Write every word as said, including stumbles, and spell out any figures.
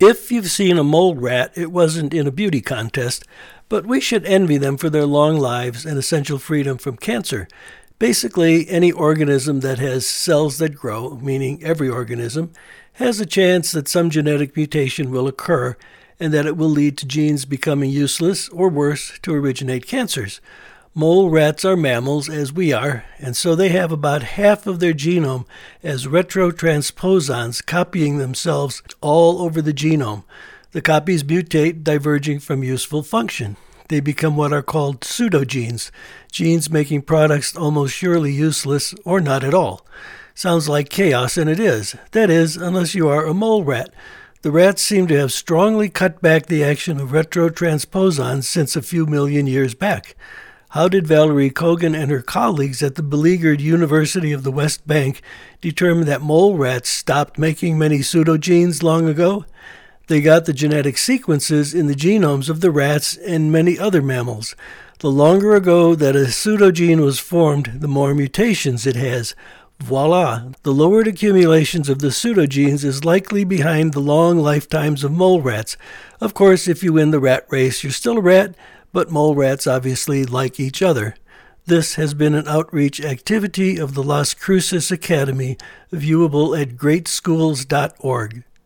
If you've seen a mole rat, it wasn't in a beauty contest, but we should envy them for their long lives and essential freedom from cancer. Basically, any organism that has cells that grow, meaning every organism, has a chance that some genetic mutation will occur and that it will lead to genes becoming useless or worse, to originate cancers. Mole rats are mammals, as we are, and so they have about half of their genome as retrotransposons copying themselves all over the genome. The copies mutate, diverging from useful function. They become what are called pseudogenes, genes making products almost surely useless or not at all. Sounds like chaos, and it is. That is, unless you are a mole rat. The rats seem to have strongly cut back the action of retrotransposons since a few million years back. How did Valerie Kogan and her colleagues at the beleaguered University of the West Bank determine that mole rats stopped making many pseudogenes long ago? They got the genetic sequences in the genomes of the rats and many other mammals. The longer ago that a pseudogene was formed, the more mutations it has. Voila! The lowered accumulations of the pseudogenes is likely behind the long lifetimes of mole rats. Of course, if you win the rat race, you're still a rat, but mole rats obviously like each other. This has been an outreach activity of the Las Cruces Academy, viewable at great schools dot org.